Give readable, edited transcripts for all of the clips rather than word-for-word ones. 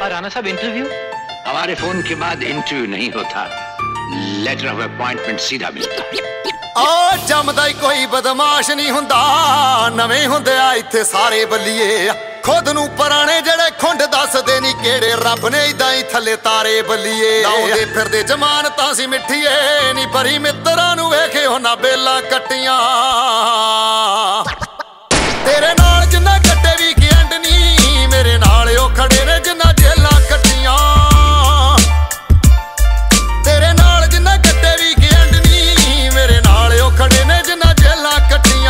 और राणा साहब इंटरव्यू? हमारे फोन के बाद इंटरव्यू नहीं होता, लेटर ऑफ अपॉइंटमेंट सीधा मिलता है। जमदा ही कोई बदमाश नहीं हुंदा, नवे हुंदे आ इत्थे सारे बल्लिए। खुद नू पुराने जड़े खुंड दसदे नी केड़े, रब ने इदां ही थल्ले तारे बल्लिए। लाउंदे फिरदे जमानतां सी मिठिए, नी बरी मित्तरां नू वेखे होना बेला कट्टियां। तेरे नाल जिन्ना कट्टे भी की एंड नी, मेरे नाल ओ खड़े ने जिन्ना जेलां कट्टियां। तेरे नाल जिन्ना कट्टे भी की एंड नी, मेरे नाल ओ खड़े ने जिन्ना जेलां कट्टियां।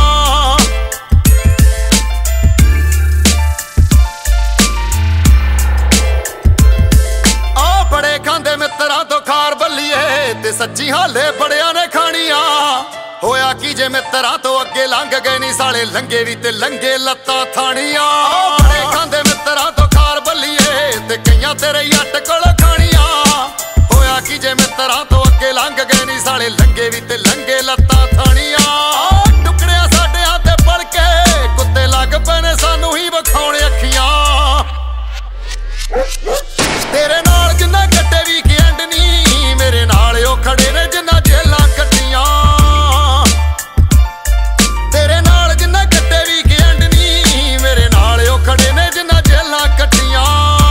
बड़े खांदे मित्तरां तो खार बल्लिए, ते सच्ची हाले बड़ियां ने खानियां। होया की जे मित्तरां तो अगे लंघ गए नी साले, लंघे भी ते लंघे लत्तां थानियां। बड़े खांदे मित्तरां तो खार बल्लिए, ते कईयां तेरे जट कोल खानियां। होया की जे मित्तरां तो अगे लंघ गए नी साले, लंघे भी ते लंघे लत्तां थानियां। टुकड़ियां साडियां ते पड़ के कुत्ते लग पे ने सानू ही विखाउणे अखियां। तेरे नाल जिन्ना कट्टे भी की एंड नी, मेरे नाल ओ खड़े ने जिन्ना जेलां कट्टियां। तेरे नाल जिन्ना कट्टे भी की एंड नी, मेरे नाल ओ खड़े ने जिन्ना जेलां कट्टियां।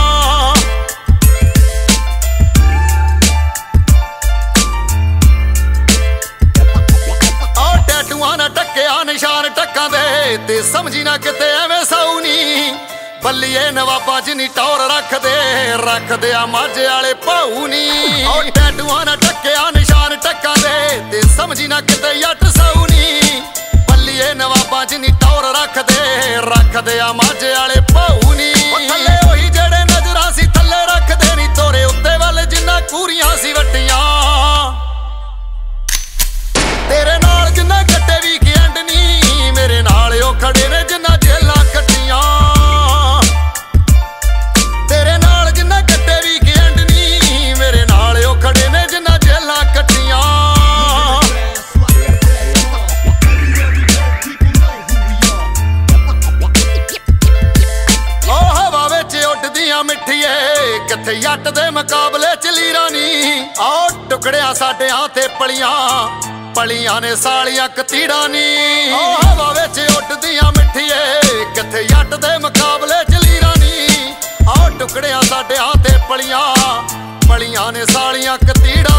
टैटूआं ना टक्किया निशान टक्कां दे, ते समझी ना किते एवें साऊ नी। बल्लिए नवाबां च नी टौर रखदे आ माझे वाले भाऊ नी। टैटूआं ना टक्किया निशान टक्कां दे, ते समझी ना किते जट साऊ नी। बल्लिए नवाबां च नी टौर रखदे आ माझे वाले भाऊ नी। थल्ले होई जेड़े नजरां सी थल्ले रखदे नी, तोरे उत्ते वल जिन्ना कूरियां सी वट्टियां। तेरे नाल जिन्ना कट्टे भी की एंड नी, मेरे नाल ओ खड़े ने जिन्ना जेलां कट्टियां। तेरे नाल जिन्ना कट्टे भी की एंड नी, मेरे नाल ओ खड़े ने जिन्ना जेलां कट्टियां। ओ हवा विच उड्डदियां मिठिए, किथे जट दे मुकाबले च लीरां नी। ओ टुकड़ियां साडियां ते पलियां ने सालियां कतीड़ां नी। ओ हवा विच उड्डदियां मिठिए, किथे जट दे मुकाबले च लीरां नी। टुकड़ियां साडियां ते पलियां ने सालियां कतीड़ां